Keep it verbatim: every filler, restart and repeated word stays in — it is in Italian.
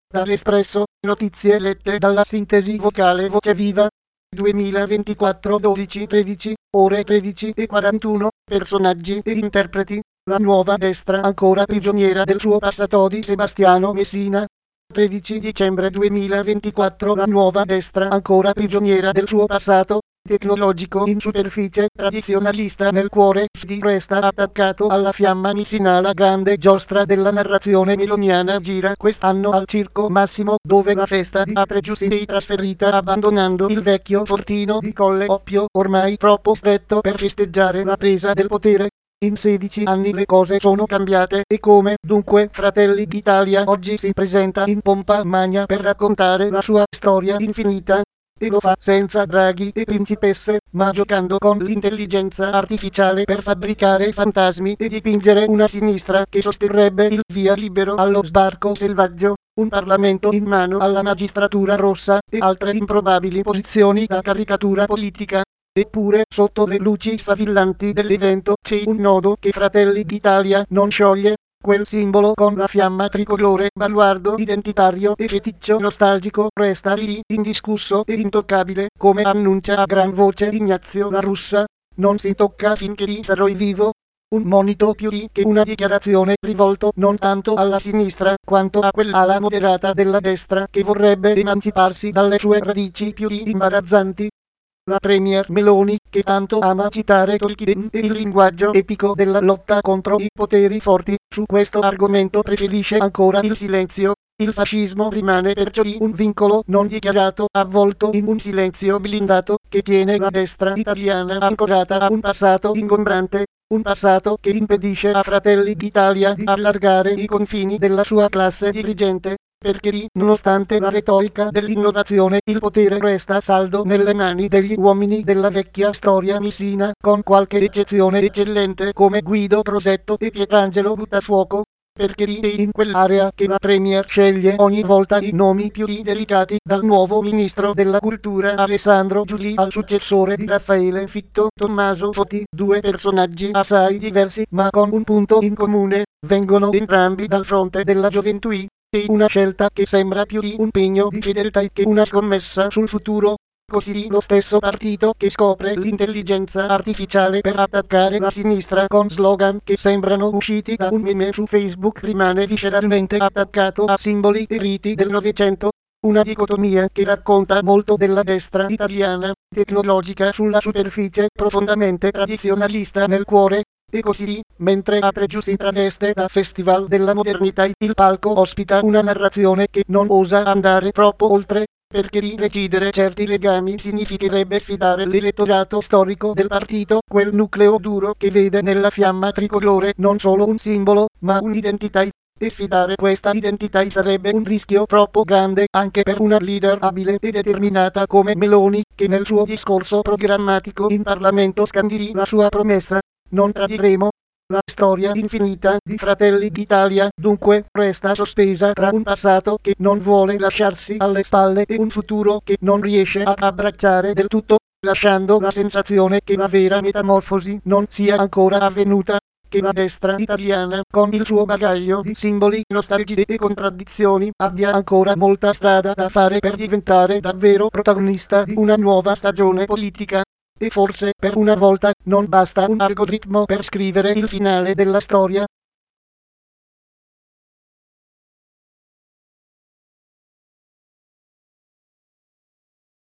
Dall'Espresso, notizie lette dalla sintesi vocale Voce Viva. duemilaventiquattro dodici tredici, ore tredici e quarantuno, personaggi e interpreti. La nuova destra ancora prigioniera del suo passato di Sebastiano Messina. tredici dicembre duemilaventiquattro. La nuova destra ancora prigioniera del suo passato tecnologico in superficie, tradizionalista nel cuore, F D resta attaccato alla fiamma missina. La grande giostra della narrazione meloniana gira quest'anno al Circo Massimo, dove la festa di Atregiu si è trasferita abbandonando il vecchio fortino di Colle Oppio, ormai troppo stretto per festeggiare la presa del potere. In sedici anni le cose sono cambiate e come, dunque, Fratelli d'Italia oggi si presenta in pompa magna per raccontare la sua storia infinita. E lo fa senza draghi e principesse, ma giocando con l'intelligenza artificiale per fabbricare fantasmi e dipingere una sinistra che sosterrebbe il via libero allo sbarco selvaggio, un Parlamento in mano alla magistratura rossa e altre improbabili posizioni da caricatura politica. Eppure, sotto le luci sfavillanti dell'evento, c'è un nodo che Fratelli d'Italia non scioglie. Quel simbolo con la fiamma tricolore, baluardo identitario e feticcio nostalgico, resta lì, indiscusso e intoccabile, come annuncia a gran voce Ignazio La Russa. Non si tocca finché lì sarò vivo. Un monito più di che una dichiarazione rivolto non tanto alla sinistra, quanto a quell'ala moderata della destra che vorrebbe emanciparsi dalle sue radici più di imbarazzanti. La premier Meloni, che tanto ama citare Tolkien e il linguaggio epico della lotta contro i poteri forti, su questo argomento preferisce ancora il silenzio. Il fascismo rimane perciò un vincolo non dichiarato, avvolto in un silenzio blindato, che tiene la destra italiana ancorata a un passato ingombrante, un passato che impedisce a Fratelli d'Italia di allargare i confini della sua classe dirigente. Perché lì, nonostante la retorica dell'innovazione, il potere resta saldo nelle mani degli uomini della vecchia storia missina, con qualche eccezione eccellente come Guido Crosetto e Pietrangelo Buttafuoco. Perché lì è in quell'area che la premier sceglie ogni volta i nomi più delicati, dal nuovo ministro della cultura Alessandro Giuli al successore di Raffaele Fitto, Tommaso Foti, due personaggi assai diversi ma con un punto in comune: vengono entrambi dal fronte della gioventù. È una scelta che sembra più di un pegno di fedeltà che una scommessa sul futuro. Così lo stesso partito che scopre l'intelligenza artificiale per attaccare la sinistra con slogan che sembrano usciti da un meme su Facebook rimane visceralmente attaccato a simboli e riti del Novecento. Una dicotomia che racconta molto della destra italiana, tecnologica sulla superficie, profondamente tradizionalista nel cuore. E così, mentre Atregiu si traveste da Festival della Modernità, il palco ospita una narrazione che non osa andare troppo oltre, perché lì recidere certi legami significherebbe sfidare l'elettorato storico del partito, quel nucleo duro che vede nella fiamma tricolore non solo un simbolo, ma un'identità. E sfidare questa identità sarebbe un rischio troppo grande anche per una leader abile e determinata come Meloni, che nel suo discorso programmatico in Parlamento scandì la sua promessa: non tradiremo. La storia infinita di Fratelli d'Italia, dunque, resta sospesa tra un passato che non vuole lasciarsi alle spalle e un futuro che non riesce ad abbracciare del tutto, lasciando la sensazione che la vera metamorfosi non sia ancora avvenuta, che la destra italiana, con il suo bagaglio di simboli, nostalgie e contraddizioni, abbia ancora molta strada da fare per diventare davvero protagonista di una nuova stagione politica. E forse, per una volta, non basta un algoritmo per scrivere il finale della storia.